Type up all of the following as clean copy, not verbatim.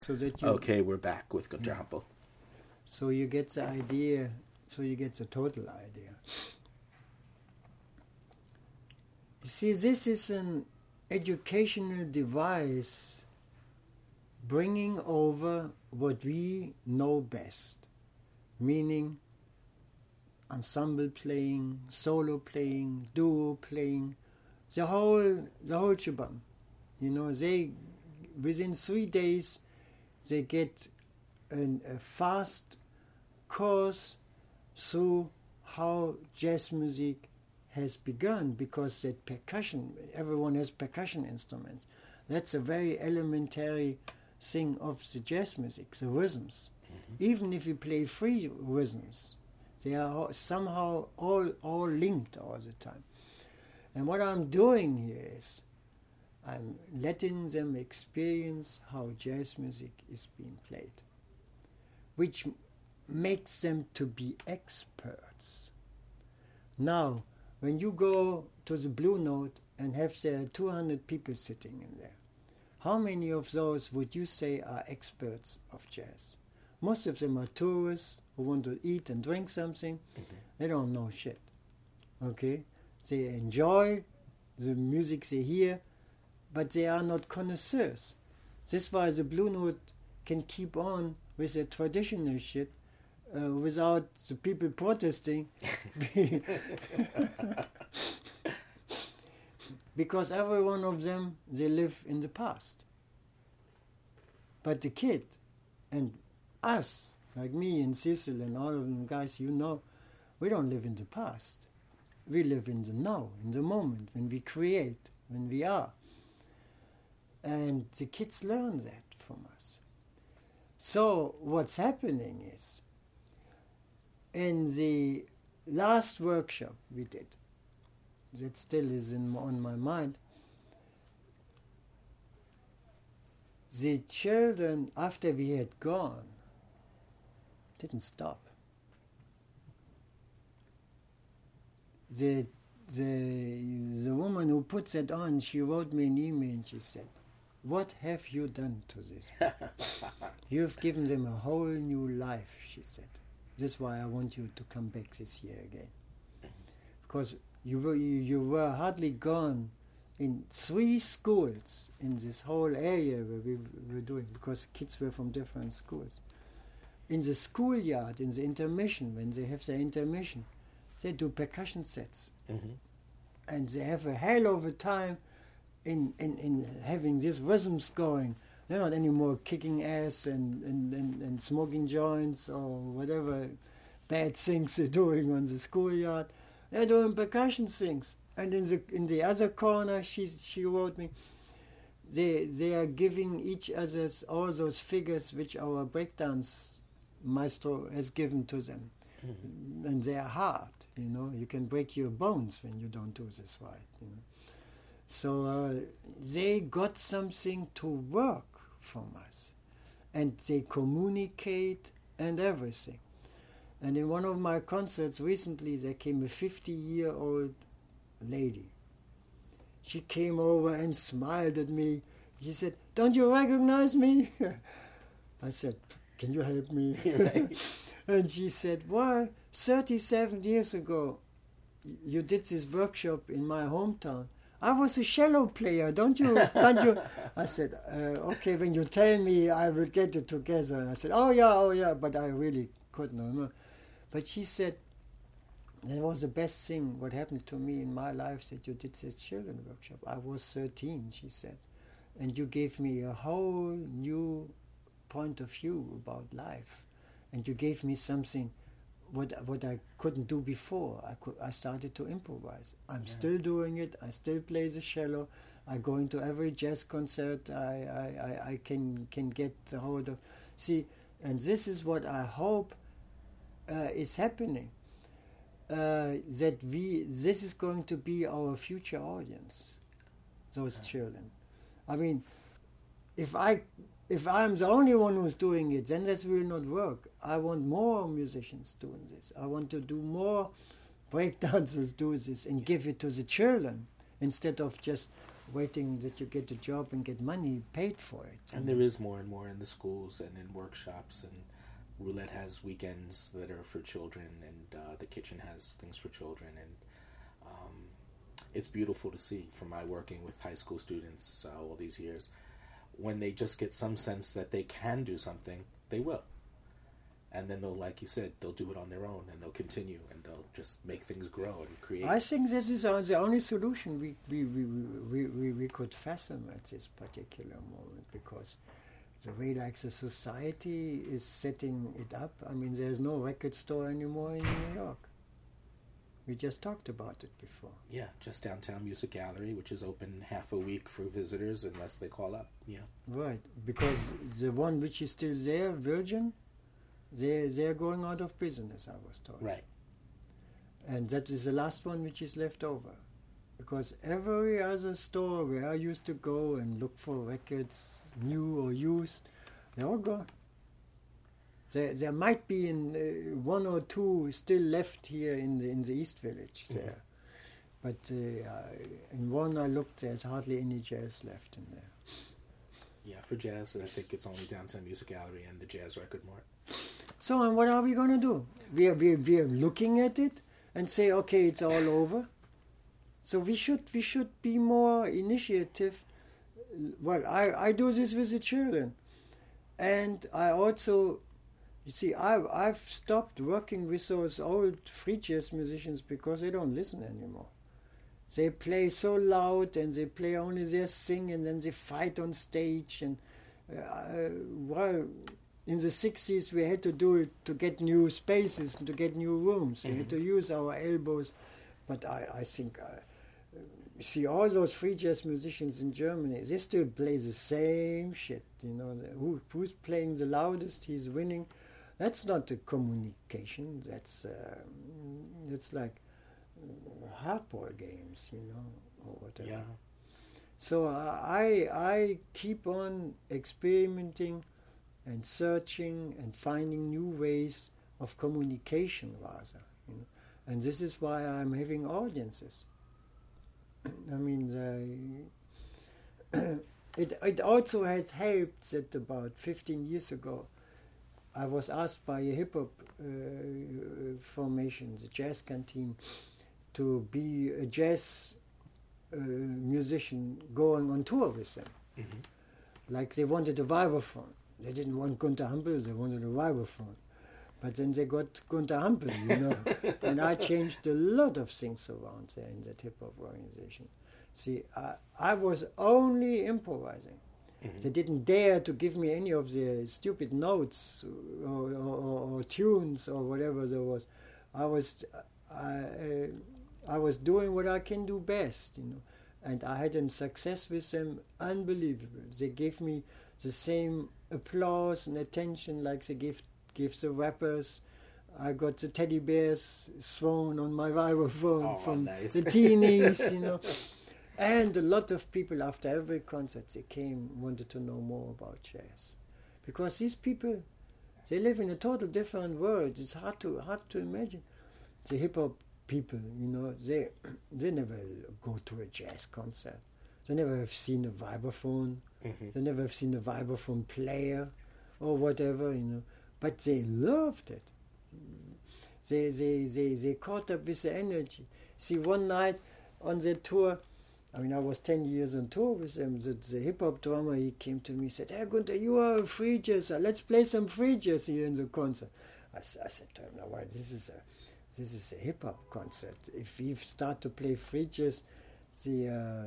So that you Okay, we're back with Contralto. so you get the idea, so you get the total idea. You see, this is an educational device bringing over what we know best, meaning ensemble playing, solo playing, duo playing, the whole shebang. You know, they within 3 days they get a fast course through how jazz music has begun, because that percussion, everyone has percussion instruments. That's a very elementary thing of the jazz music, the rhythms. Even if you play free rhythms, they are somehow all linked all the time. And what I'm doing here is I'm letting them experience how jazz music is being played, which makes them to be experts. Now, when you go to the Blue Note and have there 200 people sitting in there, how many of those would you say are experts of jazz? Most of them are tourists who want to eat and drink something. They don't know shit. Okay? They enjoy the music they hear, but they are not connoisseurs. That's why the Blue Note can keep on with the traditional shit without the people protesting. Because every one of them, they live in the past. But the kid and us, like me and Cecil and all of them guys, you know, we don't live in the past. We live in the now, in the moment, when we create, when we are. And the kids learn that from us. So what's happening is, in the last workshop we did, that still is on my mind, the children, after we had gone, didn't stop. The woman who puts it on, she wrote me an email and she said, "What have you done to this? You've given them a whole new life," she said. "This is why I want you to come back this year again. Because you were hardly gone in 3 schools in this whole area where we were doing, because kids were from different schools. In the schoolyard, in the intermission, when they have their intermission, they do percussion sets. And they have a hell of a time in having these rhythms going. They're not anymore kicking ass and smoking joints or whatever bad things they're doing on the schoolyard. They're doing percussion things. And in the other corner, she wrote me, they are giving each other's all those figures which our breakdance maestro has given to them. And they are hard, you know. You can break your bones when you don't do this right, you know. So they got something to work from us. And they communicate and everything. And in one of my concerts recently, there came a 50-year-old lady. She came over and smiled at me. She said, "Don't you recognize me?" I said, "Can you help me?" And she said, "Well, 37 years ago, you did this workshop in my hometown. I was a cello player, can't you? I said, "Okay, when you tell me, I will get it together." And I said, oh yeah, but I really couldn't remember. But she said, that was the best thing what happened to me in my life, that you did this children workshop. I was 13, she said, and you gave me a whole new point of view about life. And you gave me something what I couldn't do before. I started to improvise. I'm still doing it. I still play the cello. I go into every jazz concert I can get a hold of. See, and this is what I hope is happening. This is going to be our future audience, those children. I mean, if I'm the only one who's doing it, then this will not work. I want more musicians doing this. I want to do more breakdancers do this and give it to the children, instead of just waiting that you get a job and get money paid for it. And there is more and more in the schools and in workshops, and Roulette has weekends that are for children, and the kitchen has things for children, and it's beautiful to see from my working with high school students all these years. When they just get some sense that they can do something, they will. And then they'll, like you said, they'll do it on their own, and they'll continue, and they'll just make things grow and create. I think this is the only solution we could fathom at this particular moment, because the way like the society is setting it up, I mean, there's no record store anymore in New York. We just talked about it before. Yeah, just Downtown Music Gallery, which is open half a week for visitors unless they call up. Yeah. Right, because the one which is still there, Virgin, they're going out of business, I was told. Right. And that is the last one which is left over. Because every other store where I used to go and look for records, new or used, they're all gone. There might be one or two still left here in the East Village there. But in one I looked, there's hardly any jazz left in there. Yeah, for jazz, I think it's only Downtown Music Gallery and the Jazz Record Mart. So, and what are we going to do? We are looking at it and say, okay, it's all over. So we should be more initiative. Well, I do this with the children, and I also, you see, I've stopped working with those old free jazz musicians because they don't listen anymore. They play so loud, and they play only their sing, and then they fight on stage. And well, in the 60s we had to do it to get new spaces and to get new rooms. We had to use our elbows. But I think, you see, all those free jazz musicians in Germany, they still play the same shit. You know, who's playing the loudest, he's winning. That's not a communication. That's like hardball games, you know, or whatever. Yeah. So I keep on experimenting and searching and finding new ways of communication, rather. You know? And this is why I'm having audiences. I mean, it also has helped that about 15 years ago, I was asked by a hip-hop formation, the Jazz Canteen, to be a jazz musician going on tour with them. Like they wanted a vibraphone. They didn't want Gunter Hampel, they wanted a vibraphone. But then they got Gunter Hampel, you know. And I changed a lot of things around there in that hip-hop organization. See, I was only improvising. They didn't dare to give me any of the stupid notes or tunes or whatever there was. I was doing what I can do best, you know. And I had a success with them unbelievable. They gave me the same applause and attention like they give the rappers. I got the teddy bears thrown on my vibraphone from nice. the teenies, you know. And a lot of people after every concert, they wanted to know more about jazz. Because these people, they live in a total different world. It's hard to imagine. The hip-hop people, you know, they never go to a jazz concert. They never have seen a vibraphone. They never have seen a vibraphone player or whatever, you know. But they loved it. They caught up with the energy. See, one night on the tour, I mean, I was 10 years on tour with them. The hip-hop drummer, he came to me and said, "Hey, Gunter, you are a free jazz. Let's play some free jazz here in the concert." I said to him, "No, well, this is a hip-hop concert. If we start to play free jazz, the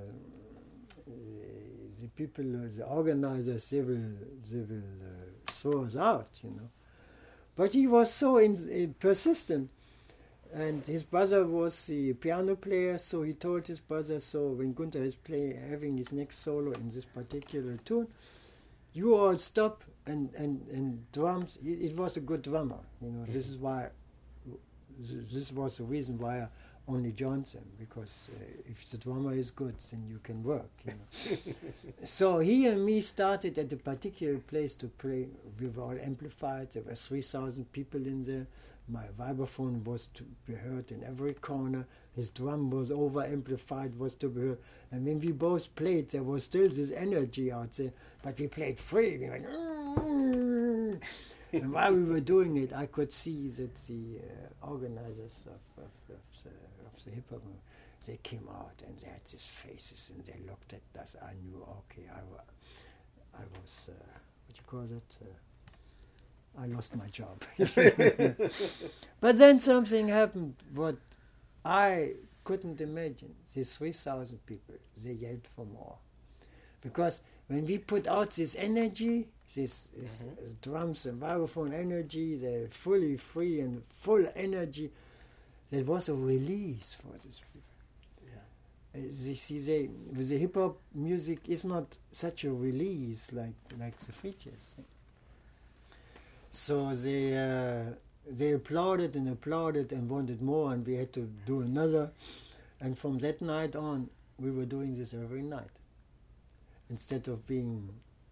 people, the organizers, they will throw us out, you know." But he was so persistent. And his brother was the piano player, so he told his brother, so when Gunter is having his next solo in this particular tune, you all stop and drums. It was a good drummer, you know. This is why. This was the reason why only joins them, because if the drummer is good, then you can work. You know. So he and me started at a particular place to play. We were all amplified. There were 3,000 people in there. My vibraphone was to be heard in every corner. His drum was over-amplified, was to be heard. And when we both played, there was still this energy out there. But we played free. We went... And while we were doing it, I could see that the organizers of the hip-hop movement, they came out and they had these faces and they looked at us. I knew, okay, I was, what you call it? I lost my job. But then something happened what I couldn't imagine. These 3,000 people, they yelled for more. Because when we put out this energy, this drums and vibraphone energy, they're fully free and full energy, there was a release for these people. Yeah. With the hip hop music, it's not such a release like the free jazz thing. So they applauded and wanted more, and we had to do another. And from that night on, we were doing this every night. Instead of being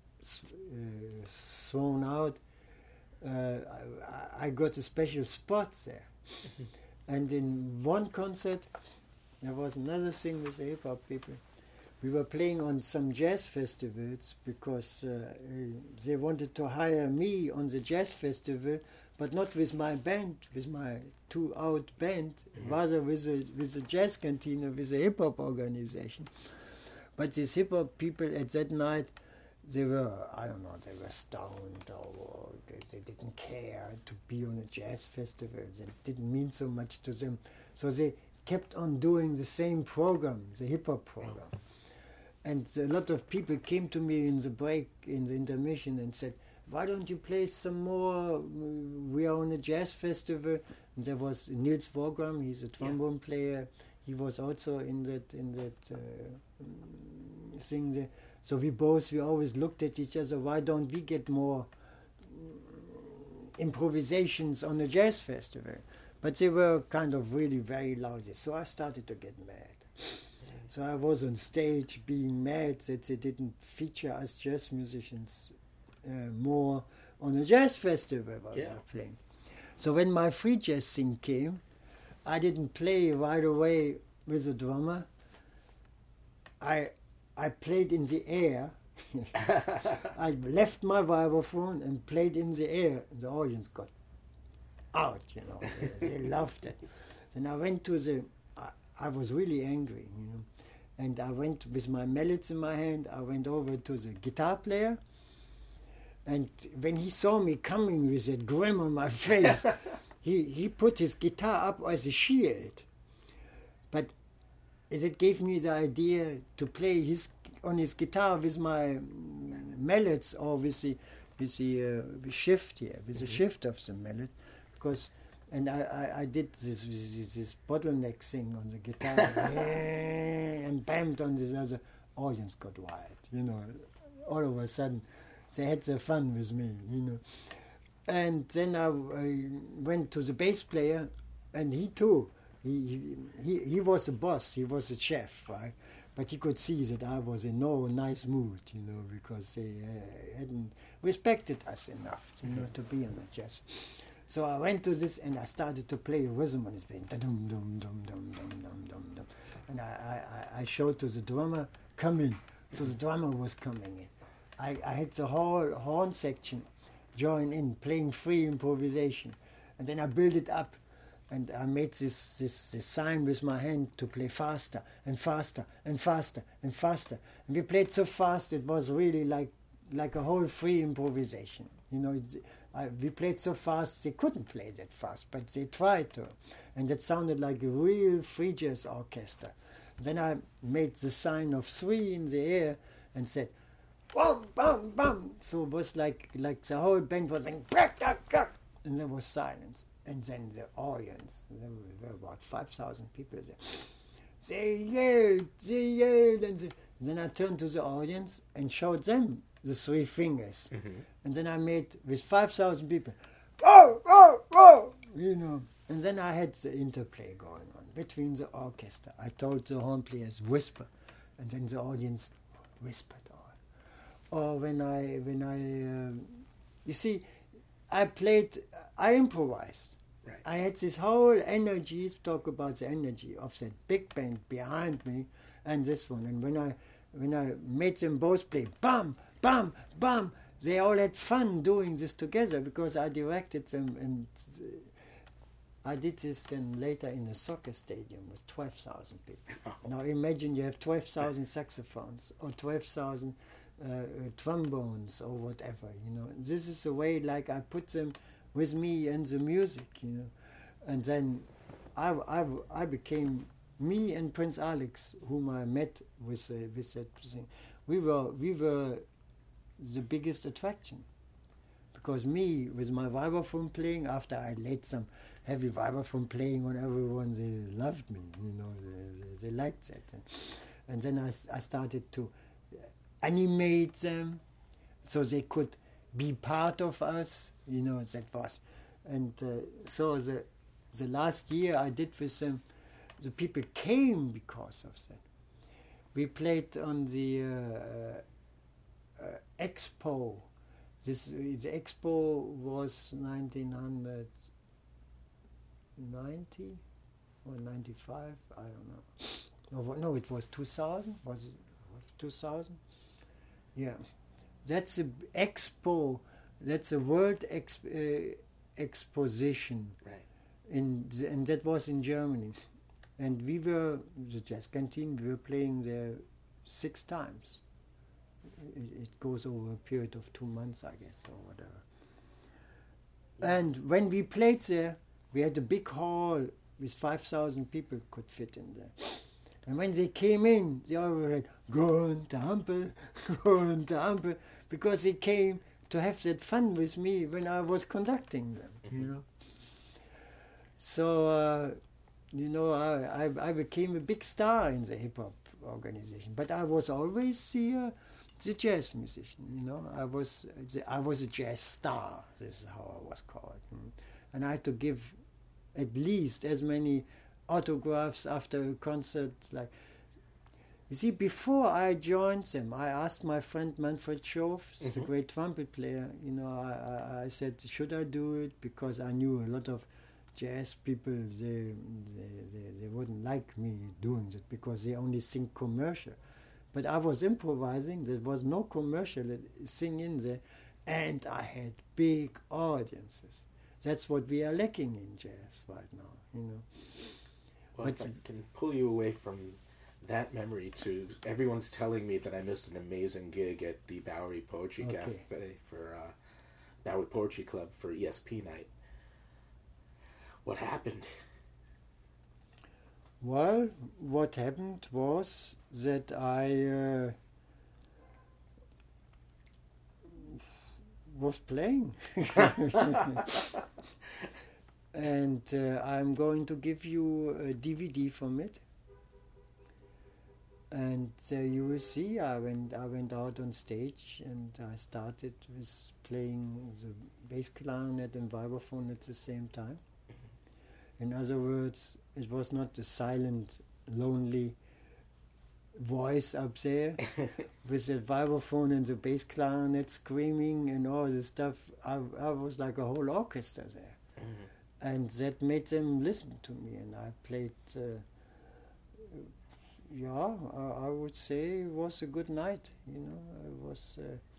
thrown out, I got a special spot there. And in one concert, there was another thing with the hip-hop people. We were playing on some jazz festivals because they wanted to hire me on the jazz festival, but not with my band, with my two-out band, rather with a jazz cantina, with a hip-hop organization. But these hip-hop people at that night, they were, I don't know, they were stoned, or they didn't care to be on a jazz festival. It didn't mean so much to them. So they kept on doing the same program, the hip-hop program. And a lot of people came to me in the break, in the intermission, and said, why don't you play some more? We are on a jazz festival. And there was Niels Vogram, he's a trombone player. He was also in that thing there. So we always looked at each other, why don't we get more improvisations on a jazz festival? But they were kind of really very lousy. So I started to get mad. So I was on stage being mad that they didn't feature us jazz musicians more on a jazz festival while we were playing. So when my free jazz thing came, I didn't play right away with a drummer. I played in the air. I left my vibraphone and played in the air. The audience got out, you know. They loved it. Then I went to I was really angry, you know. And I went with my mallets in my hand, I went over to the guitar player. And when he saw me coming with that grin on my face, he put his guitar up as a shield. But it gave me the idea to play on his guitar with my mallets, or with the shift here, with the shift of the mallet, because. And I did this bottleneck thing on the guitar and bammed on this other. Audience got wild, you know. All of a sudden, they had their fun with me, you know. And then I went to the bass player, and he too. He was a boss. He was a chef, right? But he could see that I was in no nice mood, you know, because they hadn't respected us enough, you know, to be on the jazz. So I went to this and I started to play rhythm on his band. Dum dum dum dum dum dum dum dum. And I showed to the drummer, come in. So the drummer was coming in. I had the whole horn section join in, playing free improvisation. And then I built it up and I made this sign with my hand to play faster and faster and faster and faster. And we played so fast it was really like a whole free improvisation. You know, we played so fast, they couldn't play that fast, but they tried to. And that sounded like a real free jazz orchestra. Then I made the sign of 3 in the air and said, bum, bum, bum. So it was like the whole band was like, and there was silence. And then the audience, there were about 5,000 people there. They yelled, and then I turned to the audience and showed them the 3 fingers. Mm-hmm. And then I made, with 5,000 people, whoa, whoa, whoa, you know. And then I had the interplay going on between the orchestra. I told the horn players, whisper, and then the audience whispered. Or when I you see, I improvised. Right. I had this whole energy, talk about the energy of that big band behind me and this one. And when I made them both play bam, bam, bam, they all had fun doing this together because I directed them, and I did this then later in a soccer stadium with 12,000 people. Now imagine you have 12,000 saxophones or 12,000 trombones or whatever, you know. This is the way like I put them with me and the music, you know. And then I became, me and Prince Alex, whom I met with that thing, we were the biggest attraction. Because me, with my vibraphone playing, after I laid some heavy vibraphone playing on everyone, they loved me, you know, they liked that. And then I started to animate them so they could be part of us, you know, that was. And so the last year I did with them, the people came because of that. We played on the Expo. The Expo was 1990 or 95, I don't know. No, it was 2000. Was it 2000? Yeah, that's a Expo. That's a world exposition. Right. And that was in Germany. And we were, the Jazz Canteen, we were playing there 6 times. It goes over a period of 2 months, I guess, or whatever. And when we played there, we had a big hall with 5,000 people could fit in there. And when they came in, they all were like, Gunther Hampel, Gunther Hampel, because they came to have that fun with me when I was conducting them, you know. So, you know, I became a big star in the hip-hop organization. But I was always the jazz musician, you know. I was a jazz star, this is how I was called. And I had to give at least as many autographs after a concert. Like, you see, before I joined them, I asked my friend Manfred Schof, the great trumpet player, you know, I said, should I do it? Because I knew a lot of jazz people, they wouldn't like me doing that because they only sing commercial. But I was improvising, there was no commercial thing in there, and I had big audiences. That's what we are lacking in jazz right now, you know. Well, if I can pull you away from that memory to, everyone's telling me that I missed an amazing gig at the Bowery Poetry Cafe for Bowery Poetry Club for ESP night. What happened? Well, what happened was that I was playing. And I'm going to give you a DVD from it. And you will see, I went out on stage and I started with playing the bass clarinet and vibraphone at the same time. In other words, it was not a silent, lonely voice up there with the vibraphone and the bass clarinet screaming and all this stuff. I was like a whole orchestra there. And that made them listen to me. And I played, I would say it was a good night, you know. It was,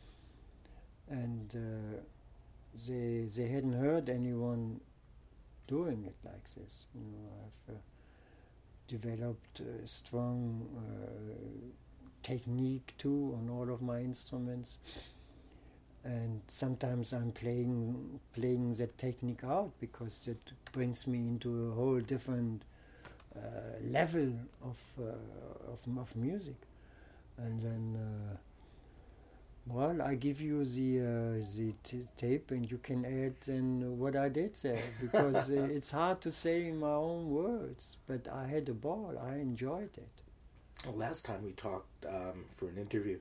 they hadn't heard anyone doing it like this. You know, I've developed a strong technique too on all of my instruments, and sometimes I'm playing that technique out because it brings me into a whole different level of music. And then well, I give you the tape, and you can add then what I did there, because it's hard to say in my own words. But I had a ball. I enjoyed it. Well, last time we talked for an interview,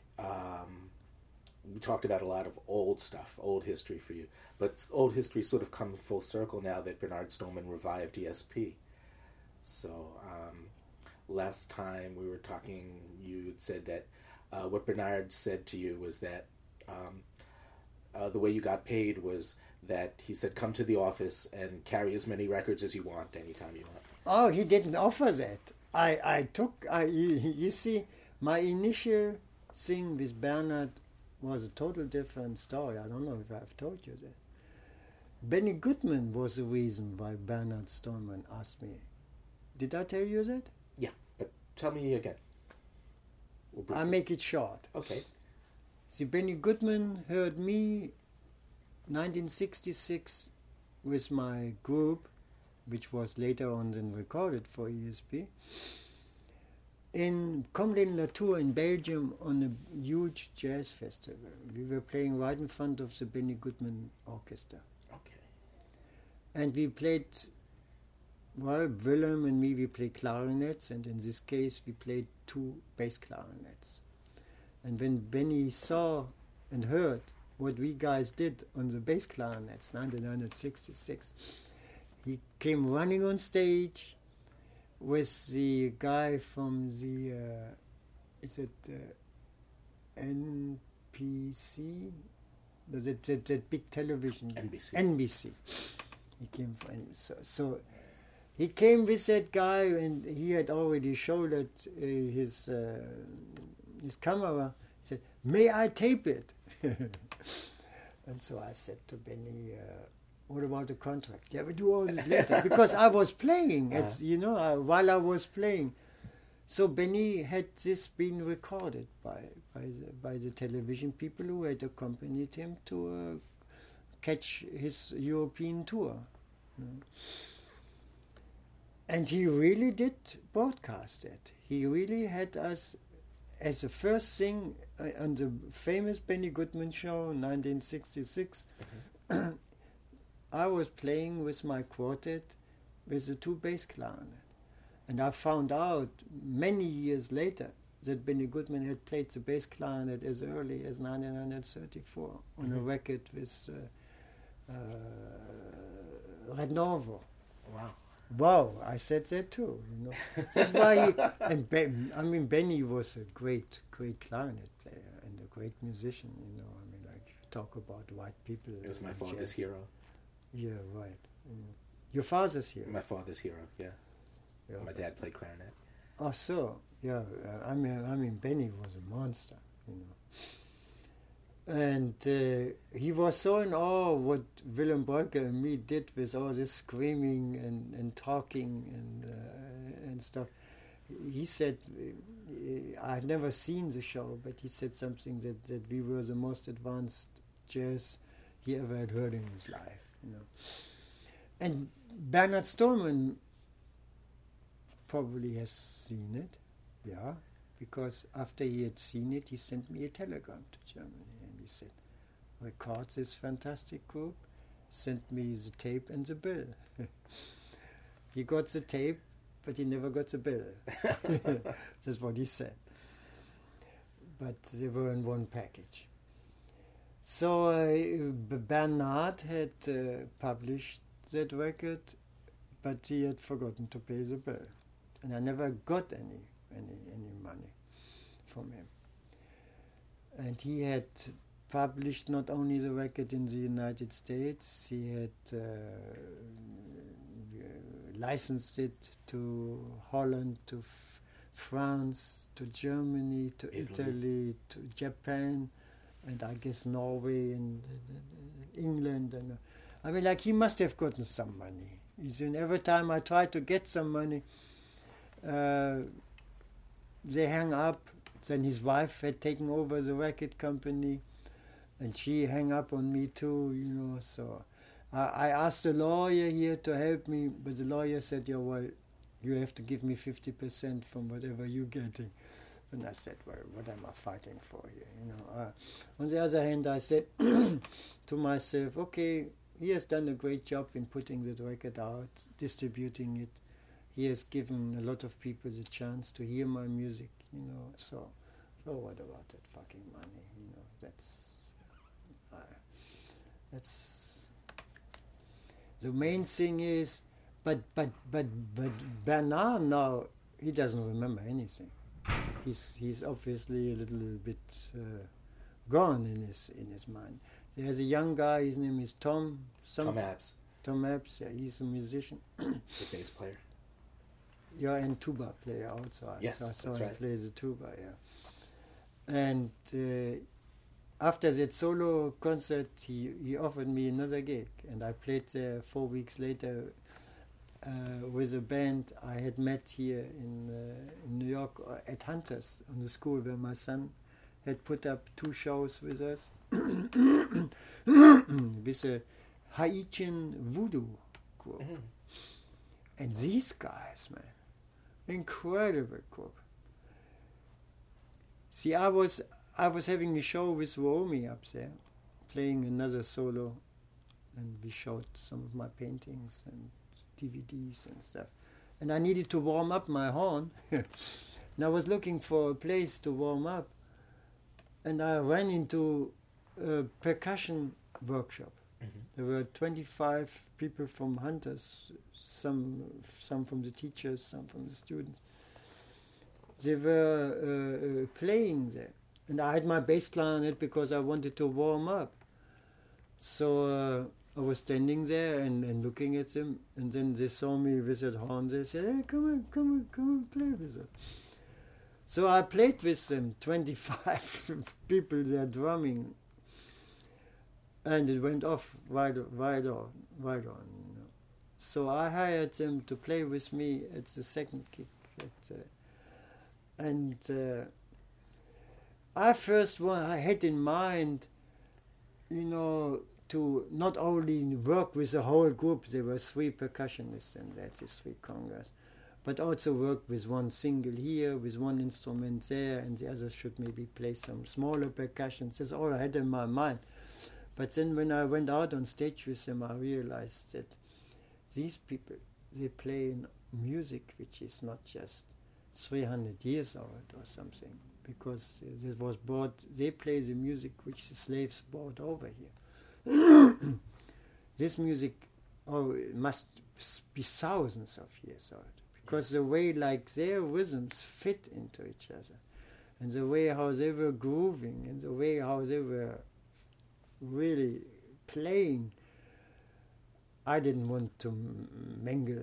we talked about a lot of old stuff, old history for you. But old history sort of come full circle now that Bernard Stillman revived ESP. So last time we were talking, you had said that what Bernard said to you was that the way you got paid was that he said, come to the office and carry as many records as you want anytime you want. Oh, he didn't offer that. You see, my initial thing with Bernard was a total different story. I don't know if I've told you that. Benny Goodman was the reason why Bernard Stallman asked me. Did I tell you that? Yeah, but tell me again. I'll make it short. Okay. See, Benny Goodman heard me 1966 with my group, which was later on then recorded for ESP, in Comme-les-Latour in Belgium on a huge jazz festival. We were playing right in front of the Benny Goodman Orchestra. Okay. And we played, well, Willem and me, we played clarinets, and in this case we played 2 bass clarinets. And when Benny saw and heard what we guys did on the bass clarinets, 1966, he came running on stage with the guy from the, is it NPC? That big television? NBC. He came from, so he came with that guy, and he had already shouldered his camera. He said, "May I tape it?" And so I said to Benny, what about the contract? Yeah, we do all this later. Because I was playing, while I was playing. So Benny had this been recorded by the television people who had accompanied him to catch his European tour. And he really did broadcast it. He really had us, as the first thing on the famous Benny Goodman show in 1966, I was playing with my quartet with the 2 bass clarinet. And I found out many years later that Benny Goodman had played the bass clarinet as early as 1934 on a record with Red Norvo. Wow. Wow, I said that too, That's why Benny was a great clarinet player and a great musician, like you talk about white people. It was my father's hero. Yeah, right. Your father's hero? My father's hero, yeah. My dad played clarinet. Oh, so, yeah. Benny was a monster, And he was so in awe what Willem Breuker and me did with all this screaming and talking and stuff. He said, I've never seen the show, but he said something that we were the most advanced jazz he ever had heard in his life. And Bernard Stallman probably has seen it, yeah, because after he had seen it, he sent me a telegram to Germany. He said, record this fantastic group, sent me the tape and the bill. He got the tape, but he never got the bill. That's what he said. But they were in one package. So Bernard had published that record, but he had forgotten to pay the bill. And I never got any money from him. And he had published not only the record in the United States, he had licensed it to Holland, to France, to Germany, to Italy, to Japan, and I guess Norway and England. And he must have gotten some money. Every time I tried to get some money, they hung up. Then his wife had taken over the record company, and she hung up on me too, So I asked the lawyer here to help me, but the lawyer said, yeah, well, you have to give me 50% from whatever you're getting. And I said, well, what am I fighting for here, On the other hand, I said to myself, okay, he has done a great job in putting the record out, distributing it. He has given a lot of people the chance to hear my music, So what about that fucking money, That's the main thing is But Bernard now, he doesn't remember anything. He's obviously a little bit gone in his mind. There's a young guy. His name is Tom. Tom Abs. Tom Abs. Yeah, he's a musician. The bass player. Yeah, and tuba player also. Yes, I saw that's him right. play the tuba. Yeah. And after that solo concert, he offered me another gig, and I played there 4 weeks later with a band I had met here in New York at Hunters on the school where my son had put up 2 shows with us with a Haitian voodoo group. Mm. And these guys, man, incredible group. See, I was having a show with Roomy up there, playing another solo, and we showed some of my paintings and DVDs and stuff. And I needed to warm up my horn, and I was looking for a place to warm up, and I ran into a percussion workshop. Mm-hmm. There were 25 people from Hunters, some from the teachers, some from the students. They were playing there. And I had my bass clarinet because I wanted to warm up. So I was standing there and looking at them, and then they saw me with that horn. They said, "Hey, come on, play with us." So I played with them, 25 people there drumming, and it went off right on. You know. So I hired them to play with me at the second gig. I had in mind, you know, to not only work with the whole group, there were 3 percussionists and that's 3 congas, but also work with one single here, with one instrument there, and the others should maybe play some smaller percussions. That's all I had in my mind. But then when I went out on stage with them, I realized that these people, they play music which is not just 300 years old or something, because they play the music which the slaves brought over here. This music must be thousands of years old, because the way like their rhythms fit into each other, and the way how they were grooving, and the way how they were really playing, I didn't want to mingle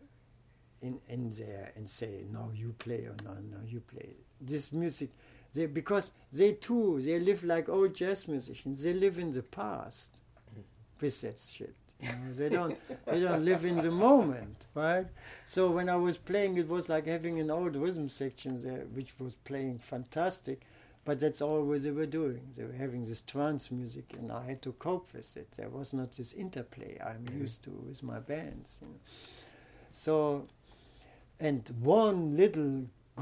in there and say, no, you play, or no, you play. This music, because they live like old jazz musicians. They live in the past with that shit. You know, they don't live in the moment, right? So when I was playing, it was like having an old rhythm section there, which was playing fantastic, but that's all what they were doing. They were having this trance music, and I had to cope with it. There was not this interplay I'm used to with my bands. You know. So, and one little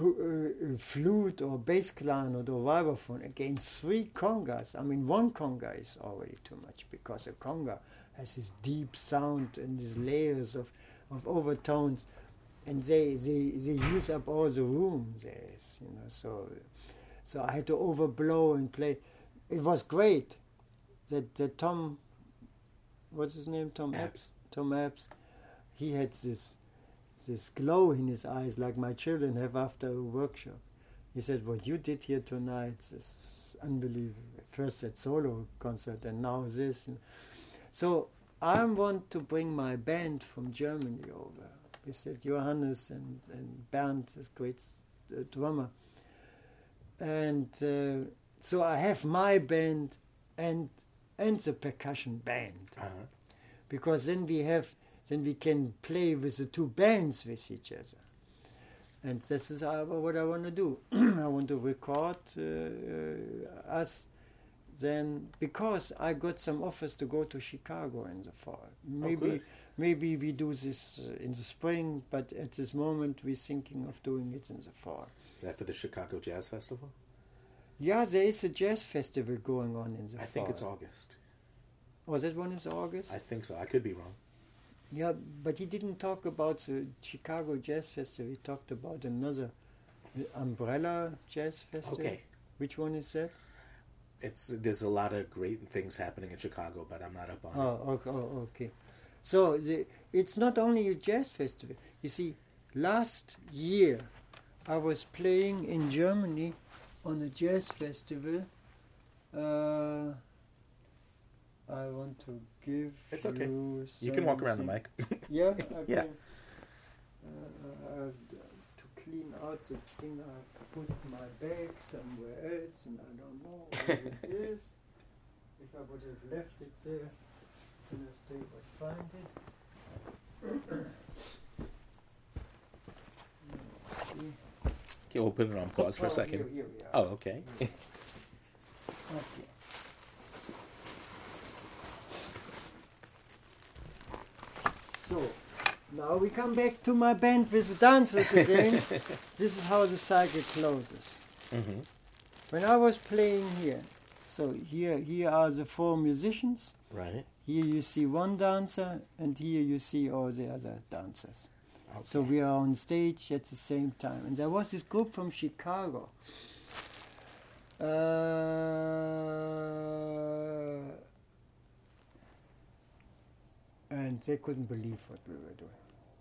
flute or bass clarinet or vibraphone against 3 congas. I mean, 1 conga is already too much, because a conga has this deep sound and these layers of overtones, and they use up all the room there is, you know. So I had to overblow and play. It was great that Tom, what's his name? Tom Abs. Tom Abs. He had this glow in his eyes like my children have after a workshop. He said, what you did here tonight is unbelievable. First that solo concert and now this. So I want to bring my band from Germany over. He said, Johannes and Bernd, this great drummer. And so I have my band and the percussion band. Uh-huh. Because then we can play with the 2 bands with each other. And this is what I want to do. I want to record us then, because I got some offers to go to Chicago in the fall. Maybe we do this in the spring, but at this moment we're thinking of doing it in the fall. Is that for the Chicago Jazz Festival? Yeah, there is a jazz festival going on in the fall. I think it's August. Oh, that one is August? I think so. I could be wrong. Yeah, but he didn't talk about the Chicago Jazz Festival. He talked about another Umbrella Jazz Festival. Okay. Which one is that? There's a lot of great things happening in Chicago, but I'm not up on it. Oh, okay. So it's not only a jazz festival. You see, last year I was playing in Germany on a jazz festival. I want to give It's okay. you You can walk around the mic. Yeah? Yeah. To clean out the thing, I put my bag somewhere else, and I don't know where it is. If I would have left it there, then I still would find it. Let's see. Okay, we'll put it on pause for a second. Here we are. Oh, okay. Okay. So, now we come back to my band with the dancers again. This is how the cycle closes. Mm-hmm. When I was playing here, so here are the 4 musicians. Right. Here you see one dancer, and here you see all the other dancers. Okay. So we are on stage at the same time. And there was this group from Chicago. And they couldn't believe what we were doing.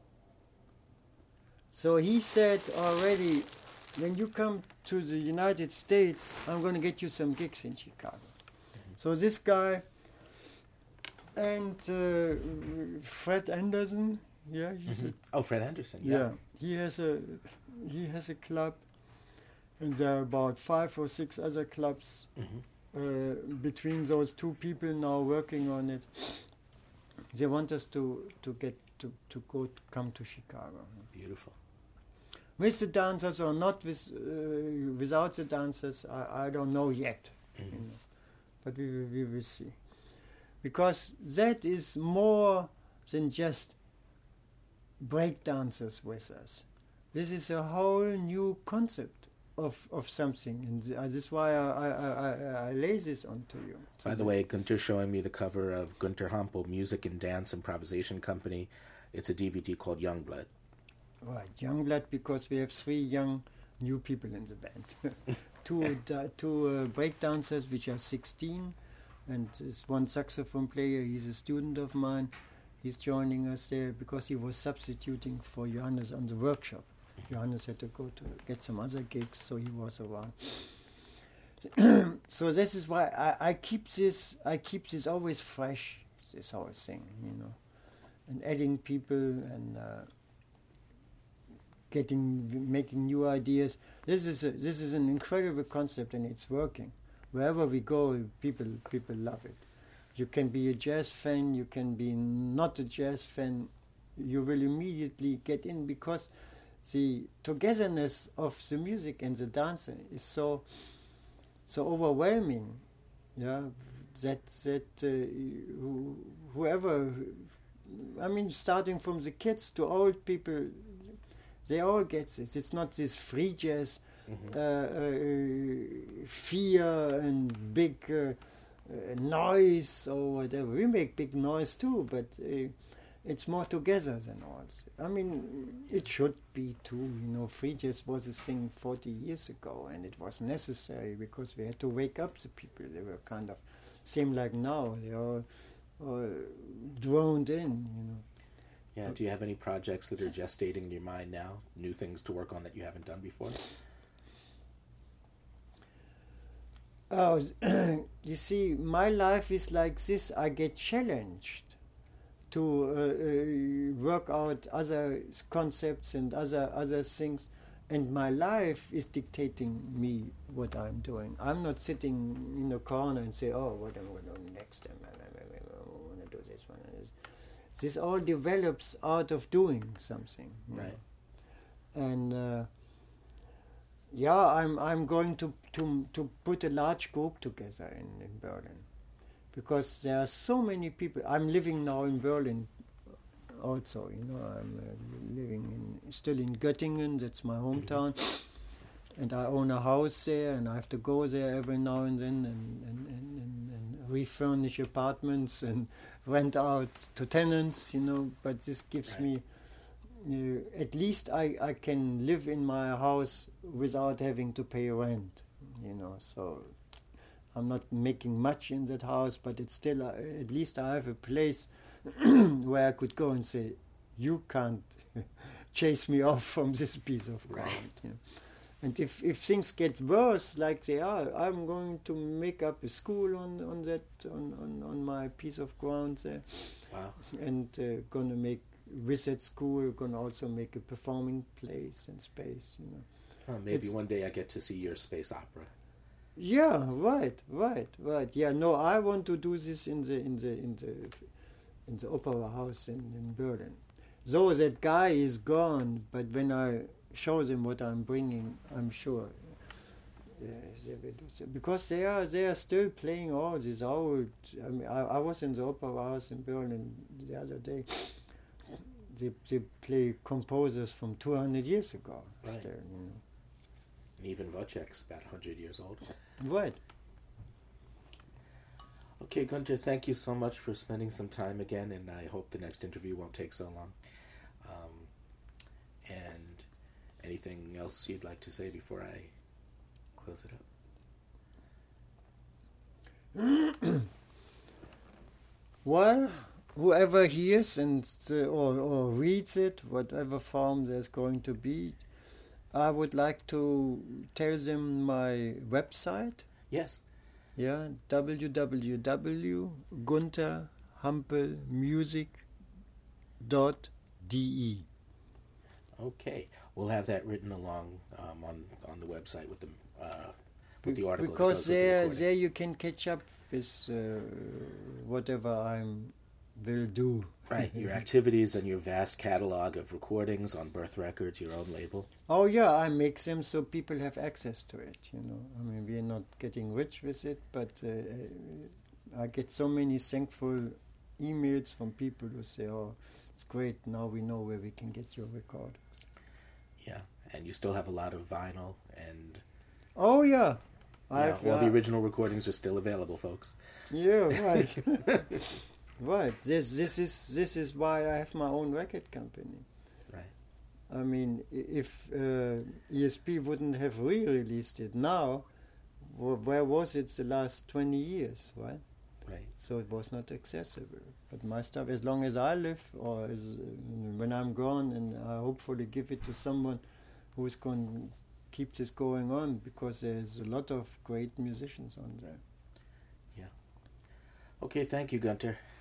So he said already, when you come to the United States, I'm going to get you some gigs in Chicago. Mm-hmm. So this guy and Fred Anderson, yeah, he's Mm-hmm. Fred Anderson. yeah, he has a club, and there are about 5 or 6 other clubs between those 2 people now working on it. They want us to come to Chicago. Beautiful. With the dancers or not, without the dancers, I don't know yet. Mm-hmm. You know. But we will see. Because that is more than just break dancers with us. This is a whole new concept of something, and this is why I lay this onto you. By the way, Gunter's showing me the cover of Gunter Hampel, Music and Dance Improvisation Company. It's a DVD called Youngblood. Right, Youngblood, because we have 3 young new people in the band. two break dancers, which are 16, and there's one saxophone player. He's a student of mine. He's joining us there because he was substituting for Johannes on the workshop. Johannes had to go to get some other gigs, so he was around. So this is why I keep this always fresh, this whole thing, you know, and adding people and making new ideas. This is an incredible concept, and it's working. Wherever we go, people love it. You can be a jazz fan, you can be not a jazz fan. You will immediately get in because the togetherness of the music and the dancing is so overwhelming, yeah. Whoever, I mean, starting from the kids to old people, they all get this. It's not this free jazz, fear and big noise or whatever. We make big noise too, but it's more together than all. I mean, it should be too. You know, free jazz was a thing 40 years ago, and it was necessary because we had to wake up the people. They were kind of same like now. They all droned in. You know. Yeah. Do you have any projects that are gestating in your mind now? New things to work on that you haven't done before? Oh, you see, my life is like this. I get challenged to work out other concepts and other things, and my life is dictating me what I'm doing. I'm not sitting in a corner and say, "Oh, what am I going to do next? I want to do this one." This all develops out of doing something, right? And yeah, I'm going to put a large group together in Berlin, because there are so many people. I'm living now in Berlin also, you know. I'm living still in Göttingen, that's my hometown, and I own a house there, and I have to go there every now and then and refurnish apartments and rent out to tenants, you know. But this gives me, at least I can live in my house without having to pay rent, you know. So I'm not making much in that house, but it's still, at least I have a place where I could go and say, you can't chase me off from this piece of ground. Right. You know. And if things get worse, like they are, I'm going to make up a school on my piece of ground there. Wow. And gonna make, with that school, gonna also make a performing place and space, you know. Oh, maybe one day I get to see your space opera. Yeah, right. Yeah, no, I want to do this in the opera house in Berlin. So that guy is gone, but when I show them what I'm bringing, I'm sure they will do so. Because they are still playing all these old. I mean, I was in the opera house in Berlin the other day. They play composers from 200 years ago. Right. Still, you know. And even Wojciech's about 100 years old. Right. Okay, Gunter, thank you so much for spending some time again, and I hope the next interview won't take so long. And anything else you'd like to say before I close it up? Well, whoever hears or reads it, whatever form there's going to be, I would like to tell them my website. Yes. Yeah, www.gunterhampelmusic.de. Okay, we'll have that written along on the website with the article. Because there you can catch up with whatever I will do. Right, your activities and your vast catalog of recordings on Birth Records, your own label. Oh yeah, I make them so people have access to it. You know, I mean, we're not getting rich with it, but I get so many thankful emails from people who say, "Oh, it's great. Now we know where we can get your recordings." Yeah, and you still have a lot of vinyl and. Oh yeah, all the original recordings are still available, folks. Yeah, right. Right. This is why I have my own record company. Right. I mean, if ESP wouldn't have re-released it now, where was it the last 20 years, right? Right. So it was not accessible. But my stuff, as long as I live, or when I'm gone, and I hopefully give it to someone who is going to keep this going on, because there's a lot of great musicians on there. Yeah. Okay, thank you, Gunter.